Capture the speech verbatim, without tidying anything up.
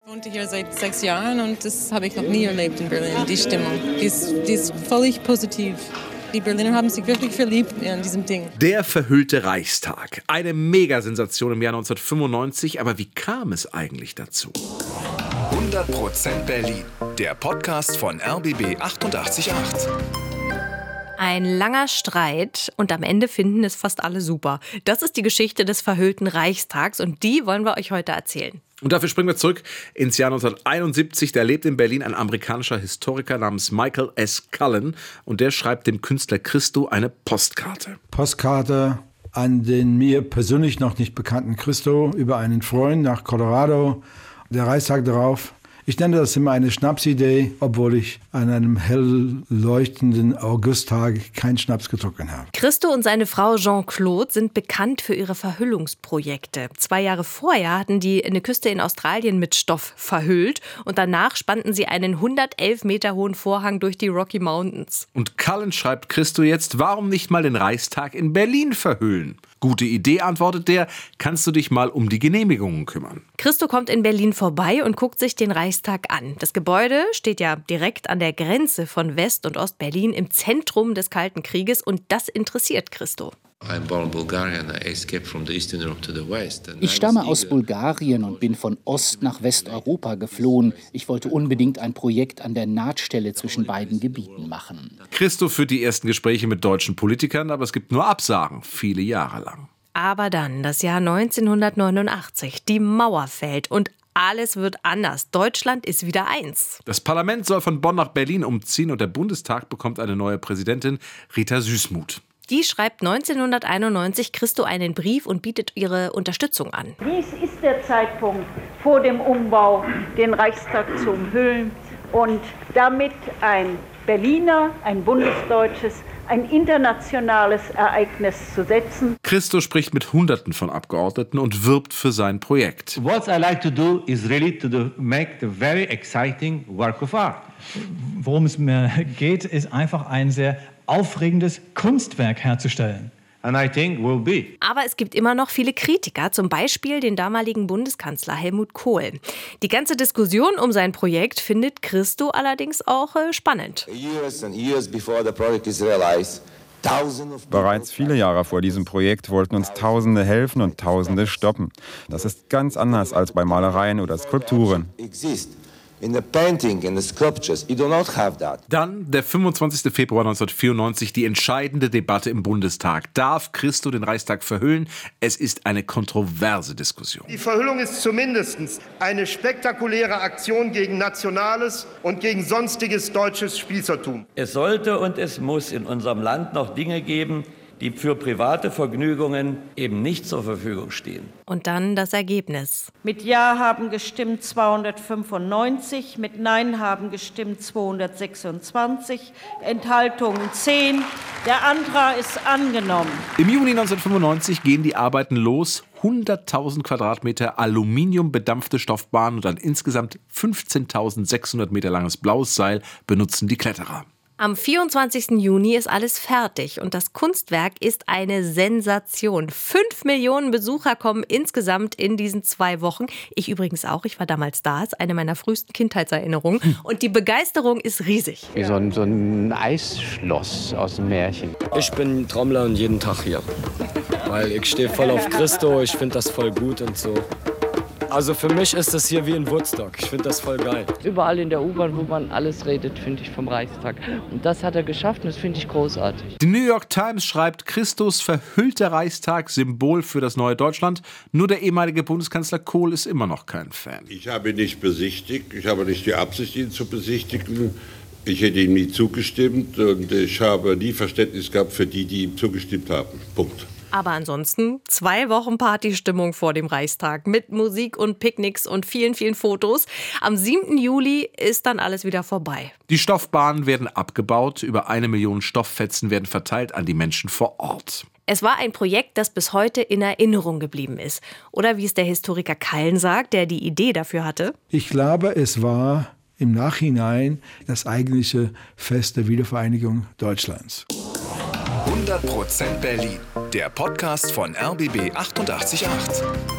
Ich wohne hier seit sechs Jahren und das habe ich noch nie erlebt in Berlin, die Stimmung. Die ist, die ist völlig positiv. Die Berliner haben sich wirklich verliebt in diesem Ding. Der verhüllte Reichstag. Eine Megasensation im Jahr neunzehnhundertfünfundneunzig. Aber wie kam es eigentlich dazu? hundert Prozent Berlin. Der Podcast von R B B achtundachtzig Komma acht. Ein langer Streit und am Ende finden es fast alle super. Das ist die Geschichte des verhüllten Reichstags und die wollen wir euch heute erzählen. Und dafür springen wir zurück ins Jahr neunzehnhunderteinundsiebzig. Da lebt in Berlin ein amerikanischer Historiker namens Michael S. Cullen. Und der schreibt dem Künstler Christo eine Postkarte. Postkarte an den mir persönlich noch nicht bekannten Christo über einen Freund nach Colorado. Der Reichstag darauf. Ich nenne das immer eine Schnapsidee, obwohl ich an einem hell leuchtenden Augusttag keinen Schnaps getrunken habe. Christo und seine Frau Jean-Claude sind bekannt für ihre Verhüllungsprojekte. Zwei Jahre vorher hatten die eine Küste in Australien mit Stoff verhüllt und danach spannten sie einen hundertelf Meter hohen Vorhang durch die Rocky Mountains. Und Cullen schreibt Christo jetzt, warum nicht mal den Reichstag in Berlin verhüllen? Gute Idee, antwortet der, kannst du dich mal um die Genehmigungen kümmern. Christo kommt in Berlin vorbei und guckt sich den Reichstag an. Das Gebäude steht ja direkt an der Grenze von West- und Ostberlin im Zentrum des Kalten Krieges und das interessiert Christo. Ich stamme aus Bulgarien und bin von Ost nach Westeuropa geflohen. Ich wollte unbedingt ein Projekt an der Nahtstelle zwischen beiden Gebieten machen. Christo führt die ersten Gespräche mit deutschen Politikern, aber es gibt nur Absagen, viele Jahre lang. Aber dann, das Jahr neunzehnhundertneunundachtzig, die Mauer fällt und alles wird anders. Deutschland ist wieder eins. Das Parlament soll von Bonn nach Berlin umziehen und der Bundestag bekommt eine neue Präsidentin, Rita Süssmuth. Die schreibt neunzehnhunderteinundneunzig Christo einen Brief und bietet ihre Unterstützung an. Dies ist der Zeitpunkt vor dem Umbau, den Reichstag zu umhüllen und damit ein Berliner, ein bundesdeutsches, ein internationales Ereignis zu setzen. Christo spricht mit Hunderten von Abgeordneten und wirbt für sein Projekt. What I like to do is really to do, make the very exciting work of art. Worum es mir geht, ist einfach ein sehr aufregendes Kunstwerk herzustellen. And I think will be. Aber es gibt immer noch viele Kritiker, zum Beispiel den damaligen Bundeskanzler Helmut Kohl. Die ganze Diskussion um sein Projekt findet Christo allerdings auch äh, spannend. Bereits viele Jahre vor diesem Projekt wollten uns Tausende helfen und Tausende stoppen. Das ist ganz anders als bei Malereien oder Skulpturen. Dann der fünfundzwanzigster Februar neunzehnhundertvierundneunzig, die entscheidende Debatte im Bundestag. Darf Christo den Reichstag verhüllen? Es ist eine kontroverse Diskussion. Die Verhüllung ist zumindest eine spektakuläre Aktion gegen nationales und gegen sonstiges deutsches Spießertum. Es sollte und es muss in unserem Land noch Dinge geben, die für private Vergnügungen eben nicht zur Verfügung stehen. Und dann das Ergebnis. Mit Ja haben gestimmt zweihundertfünfundneunzig, mit Nein haben gestimmt zweihundertsechsundzwanzig, Enthaltungen zehn. Der Antrag ist angenommen. Im Juni neunzehnhundertfünfundneunzig gehen die Arbeiten los. hunderttausend Quadratmeter aluminiumbedampfte Stoffbahn und ein insgesamt fünfzehntausendsechshundert Meter langes blaues Seil benutzen die Kletterer. Am vierundzwanzigsten Juni ist alles fertig und das Kunstwerk ist eine Sensation. Fünf Millionen Besucher kommen insgesamt in diesen zwei Wochen. Ich übrigens auch, ich war damals da, ist eine meiner frühesten Kindheitserinnerungen. Und die Begeisterung ist riesig. Wie so ein, so ein Eisschloss aus dem Märchen. Ich bin Trommler und jeden Tag hier. Weil ich stehe voll auf Christo, ich finde das voll gut und so. Also für mich ist das hier wie in Woodstock. Ich finde das voll geil. Überall in der U-Bahn, wo man alles redet, finde ich vom Reichstag. Und das hat er geschafft und das finde ich großartig. Die New York Times schreibt, Christos verhüllter Reichstag, Symbol für das neue Deutschland. Nur der ehemalige Bundeskanzler Kohl ist immer noch kein Fan. Ich habe ihn nicht besichtigt. Ich habe nicht die Absicht, ihn zu besichtigen. Ich hätte ihm nie zugestimmt und ich habe nie Verständnis gehabt für die, die ihm zugestimmt haben. Punkt. Aber ansonsten zwei Wochen Partystimmung vor dem Reichstag mit Musik und Picknicks und vielen, vielen Fotos. Am siebten Juli ist dann alles wieder vorbei. Die Stoffbahnen werden abgebaut, über eine Million Stofffetzen werden verteilt an die Menschen vor Ort. Es war ein Projekt, das bis heute in Erinnerung geblieben ist. Oder wie es der Historiker Cullen sagt, der die Idee dafür hatte. Ich glaube, es war im Nachhinein das eigentliche Fest der Wiedervereinigung Deutschlands. hundert Prozent Berlin, der Podcast von R B B achtundachtzig Komma acht.